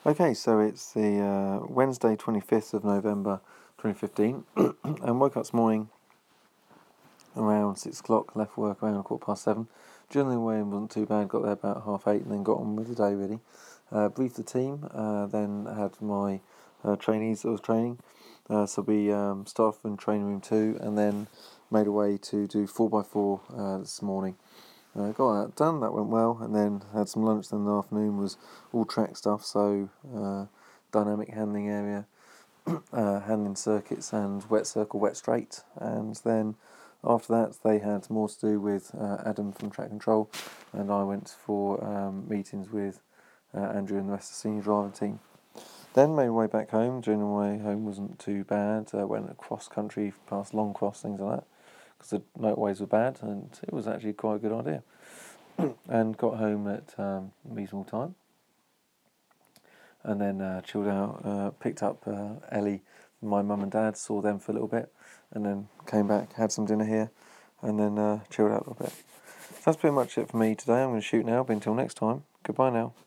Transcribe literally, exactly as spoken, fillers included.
Okay, so it's the uh, Wednesday twenty-fifth of November twenty fifteen, and woke up this morning around six o'clock, left work around a quarter past seven. Journaling away wasn't too bad, got there about half eight and then got on with the day really. Uh, briefed the team, uh, then had my uh, trainees that I was training, uh, so we um, started in training room two and then made a way to do four by four uh, this morning. Uh, got that done, that went well, and then had some lunch. Then the afternoon was all track stuff, so uh, dynamic handling area, uh, handling circuits and wet circle, wet straight. And then after that they had more to do with uh, Adam from Track Control, and I went for um, meetings with uh, Andrew and the rest of the senior driver team. Then made my way back home. During the way home wasn't too bad. Uh, went across country past Long Cross, things like that, because the motorways were bad, and it was actually quite a good idea. And got home at um, reasonable time, and then uh, chilled out, uh, picked up uh, Ellie, my mum and dad, saw them for a little bit, and then came back, had some dinner here, and then uh, chilled out a little bit. So that's pretty much it for me today. I'm going to shoot now, but until next time, goodbye now.